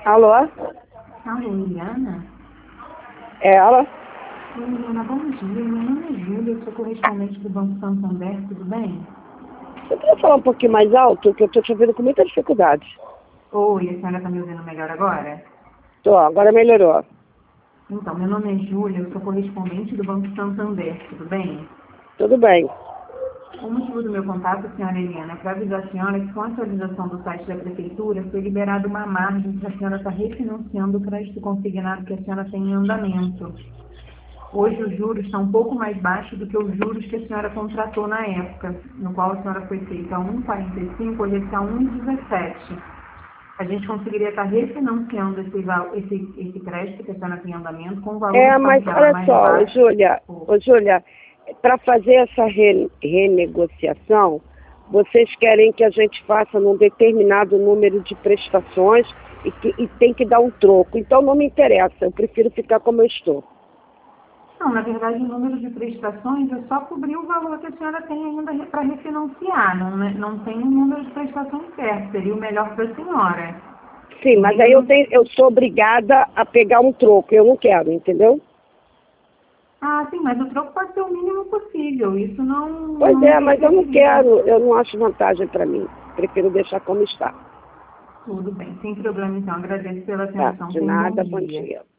Alô? Alô, Eliana? É ela? Oi, Eliana, bom dia. Meu nome é Júlia, eu sou correspondente do Banco Santander, tudo bem? Você pode falar um pouquinho mais alto, que eu estou te ouvindo com muita dificuldade. Oi, a senhora está me ouvindo melhor agora? Tô, agora melhorou. Então, meu nome é Júlia, eu sou correspondente do Banco Santander, tudo bem? Tudo bem. O motivo do meu contato, senhora Eliana, é para avisar a senhora que com a atualização do site da Prefeitura foi liberada uma margem que a senhora está refinanciando o crédito consignado que a senhora tem em andamento. Hoje os juros estão um pouco mais baixos do que os juros que a senhora contratou na época, no qual a senhora foi feita a 1,45, hoje está a 1,17. A gente conseguiria estar refinanciando esse crédito que a senhora tem em andamento com um valor de Mas parcela olha mais só, baixo. Júlia, para fazer essa renegociação, vocês querem que a gente faça num determinado número de prestações e tem que dar um troco. Então não me interessa, eu prefiro ficar como eu estou. Não, na verdade, o número de prestações é só cobrir o valor que a senhora tem ainda para refinanciar. Não tem um número de prestações certo, seria o melhor para a senhora. Sim, O mas aí mínimo... eu sou obrigada a pegar um troco, eu não quero, entendeu? Ah, sim, mas o troco pode ser o mínimo possível. Isso Pois não é, mas eu não interferiria. quero, eu não acho vantagem para mim. Prefiro deixar como está. Tudo bem, sem problema então. Agradeço pela Tá, atenção. de Tenha um bom nada, bom dia. dia.